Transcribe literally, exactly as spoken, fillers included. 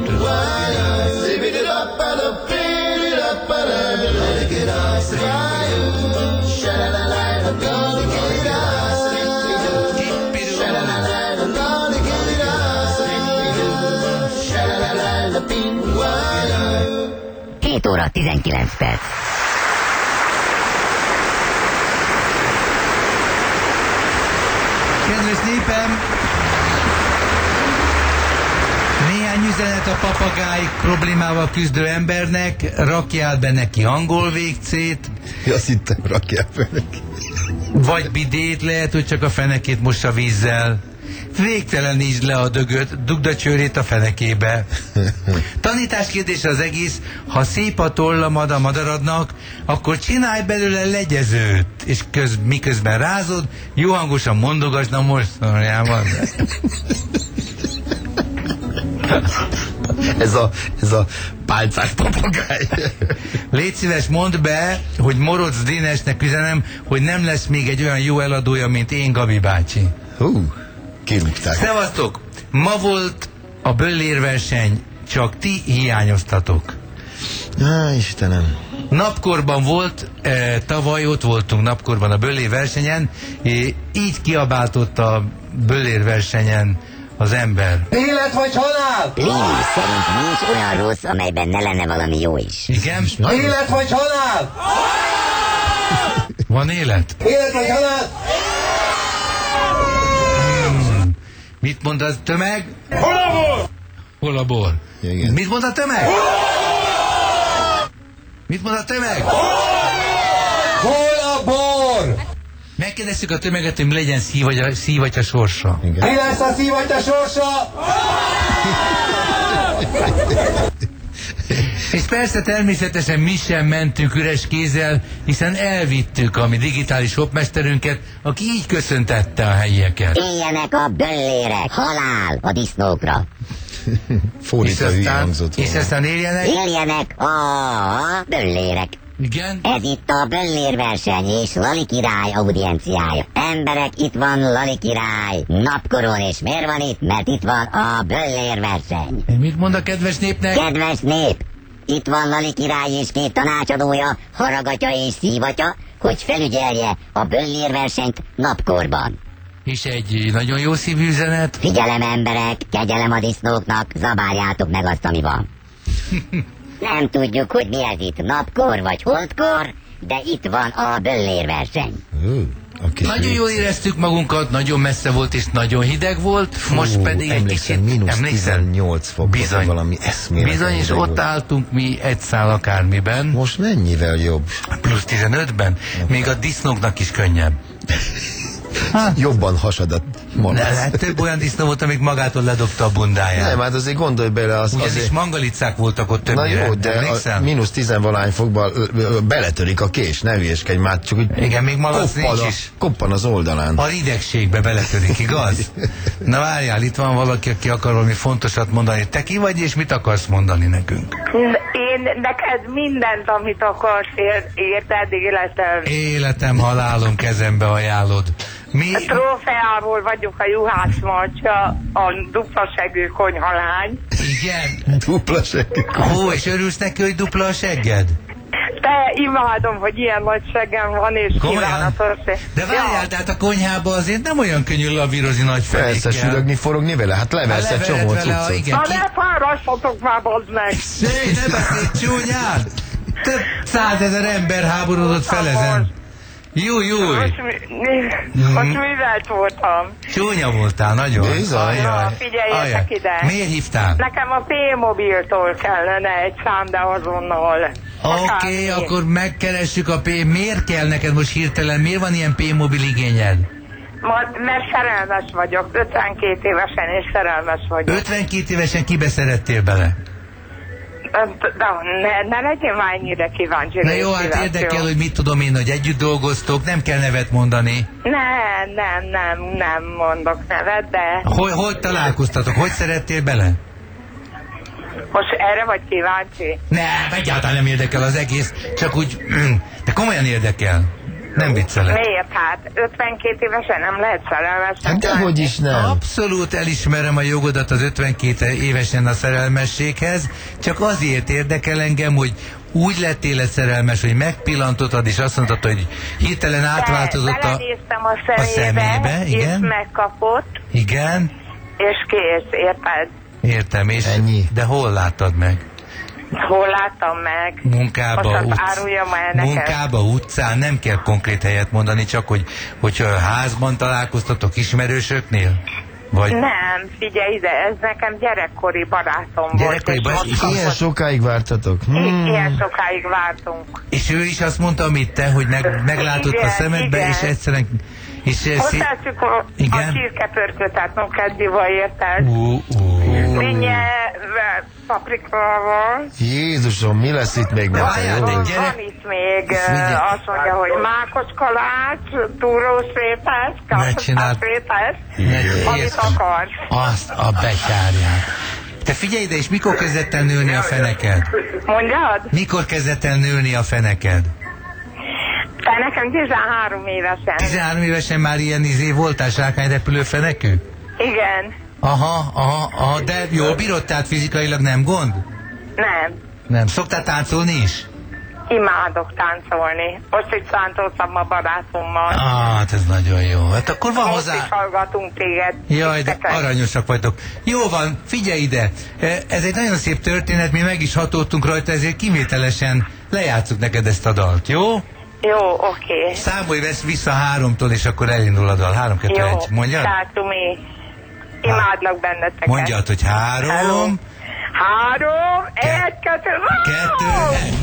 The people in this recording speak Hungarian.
hét óra tizenkilenc perc. Kedves népem! Néhány üzenet a papagáj problémával küzdő embernek, rakjál be neki angol végcét. Azt hittem, rakjál be neki. Vagy bidét, lehet, hogy csak a fenekét mossa vízzel. Végtelenítsd le a dögöt, dugd a csőrét a fenekébe. Tanítás kérdése az egész, ha szép a tollamad a madaradnak, akkor csinálj belőle legyezőt, és köz, miközben rázod, jó hangosan mondogasd, na most szorjában. Ez a, ez a pálcás papagáj. Légy szíves, mondd be, hogy Moroc Dénesnek üzenem, hogy nem lesz még egy olyan jó eladója, mint én, Gabi bácsi. Hú, kirúgták. Szevasztok! Ma volt a böllérverseny, csak ti hiányoztatok. Á, Istenem. Napkorban volt, e, tavaly ott voltunk napkorban a böllérversenyen, és így kiabáltott a böllérversenyen az ember. Élet vagy halál! Lili szerint nincs olyan rossz, amelyben ne lenne valami jó is. Igen? Élet vagy halál! Van élet? Élet vagy halál! Hmm. Mit mond a tömeg? Hol a bor? Hol a bor? Igen. Mit mond a tömeg? Mit mond a tömeg? Hol a bor? Megkérdeztük a tömeget, hogy mi legyen szívatya, szívatya sorsa. Igen. Mi lesz a szívatya sorsa? És persze természetesen mi sem mentünk üres kézzel, hiszen elvittük a mi digitális hopmesterünket, aki így köszöntette a helyieket. Éljenek a böllérek, halál a disznókra. Fordítva hülye hangzott és volna. aztán éljenek. Éljenek a böllérek. Igen. Ez itt a böllérverseny és Lali király audienciája. Emberek, itt van Lali király napkoron, és miért van itt? Mert itt van a böllérverseny. Mit mond a kedves népnek? Kedves nép, itt van Lali király és két tanácsadója, haragatja és szívatja, hogy felügyelje a böllérversenyt napkorban. És egy nagyon jó szívű üzenet. Figyelem emberek, kegyelem a disznóknak, zabáljátok meg azt, ami van. Nem tudjuk, hogy mi ez itt, napkor vagy holdkor, de itt van a böllérverseny. Hú, Nagyon jól éreztük magunkat, nagyon messze volt és nagyon hideg volt, Fú, most pedig egy kicsit, mínusz tizennyolc fok, bizony, valami eszméletlen. bizony, és ott volt. álltunk mi egy szál akármiben. Most mennyivel jobb? Plusz tizenötben, még a disznóknak is könnyebb. Hát, jobban hasad a malac. De hát több olyan disznó volt, amik magától ledobta a bundáját. Nem, hát azért gondolj bele. Az, Ugyanis azért... mangalicák voltak ott Na többnyire. jó, de a mínusz tizenvalány fokban beletörik a kés, ne hülyeskedj már, csak úgy igen, még malac koppan, nincs a, is. koppan az oldalán. A idegségbe beletörik, igaz? Na várjál, itt van valaki, aki akar valami fontosat mondani. Te ki vagy, és mit akarsz mondani nekünk? Én neked mindent, amit akarsz, érted, életem. Életem, halálom, kezembe ajánlod. Mi? A trófeából vagyok a juhász macska, a dupla segő konyhalány. Igen. Dupla segged. Ó, és örülsz neki, hogy dupla a segged? Te imádom, hogy ilyen nagy seggem van, és Komolyan? kívánatos. De várjál, tehát a konyhába azért nem olyan könnyű lavírozni nagy felékkel. Persze, sürögni, forogni vele, hát levelsz egy csomó cuccot. Na ne fárassatok már, bazd meg! Széj, ne beszélj csúnyán! Több százezer ember háborodott fel ezen. Jó, jó. Most, mi, most művelt voltam. Csúnya voltál, nagyon. Bizony. Na, figyeljetek ide. Miért hívtál? Nekem a P-mobiltól kellene egy szám, de azonnal. Oké, okay, akkor megkeressük a P... Miért kell neked most hirtelen? Miért van ilyen P-mobil igényed? Ma, mert szerelmes vagyok, ötvenkét évesen, és szerelmes vagyok. ötvenkét évesen kibe szerettél bele? De ne, ne legyél már ennyire kíváncsi. Na jó, hát érdekel, hogy mit tudom én, hogy együtt dolgoztok, nem kell nevet mondani. Nem, nem, nem, nem mondok nevet, de... Hol, hol találkoztatok? Hogy szerettél bele? Most erre vagy kíváncsi? Nem, egyáltalán nem érdekel az egész, csak úgy... De komolyan érdekel. Nem viccelek. Miért? Hát ötvenkét évesen nem lehet szerelmes. Hát dehogy is nem. Abszolút elismerem a jogodat az ötvenkét évesen a szerelmességhez, csak azért érdekel engem, hogy úgy lettél szerelmes, hogy megpillantottad, és azt mondtad, hogy hirtelen átváltozott a, Belenéztem a a szemébe, szemébe, igen. és megkapott, Igen, és kész, érted? értem, és Ennyi. de hol láttad meg? Hol láttam meg? Munkába, Most azt utc... áruljam el neked. Munkába, utcán, nem kell konkrét helyet mondani, csak hogy, hogy házban találkoztatok ismerősöknél? Vagy Nem, figyelj ide, ez nekem gyerekkori barátom Gyerekkori volt. barát- és most Ilyen kapott. sokáig vártatok? I- Hmm. Ilyen sokáig vártunk. és ő is azt mondta, amit te, hogy meg, meglátott a Igen, szemedbe, igen. és egyszerűen... És ez szé... Hozzászük a, Igen? a csirkepörköt, tehát nokáddival, érted? Ú, ú. Dinnye, paprikával. Jézusom, mi lesz itt még Várjál, nektek? de Jó? gyere- Van itt még, Figyelj. uh, azt mondja, hogy mákos kalács, túrós rétes, Ne kapos csináld. rétes, Ne- amit értem. akarsz. Azt a betyárját. Te figyelj ide, és mikor kezdett el nőni a feneked? Mondjad? Mikor kezdett el nőni a feneked? Te nekem tizenhárom évesen. tizenhárom évesen már ilyen izé voltál sárkányrepülő fenekű? Igen. Aha, aha, aha, de jól bírod, tehát fizikailag nem gond? Nem. Nem. Szoktál táncolni is? Imádok táncolni. Most itt táncoltam a barátommal. Ah, hát ez nagyon jó. Hát akkor van Most hozzá... is hallgatunk téged. Jaj, de Titeket. aranyosak vagytok. Jó van, figyelj ide. Ez egy nagyon szép történet, mi meg is hatottunk rajta, ezért kivételesen lejátszuk neked ezt a dalt, jó? Jó, oké. Számolj vesz vissza háromtól, és akkor elindul a dal. Három, kettő, Jó. egy. Mondjad? Tátumi. Imádlak benneteket. Mondjad, hogy három, Hello. Három, Ke- egy, kettő, kettő, egy.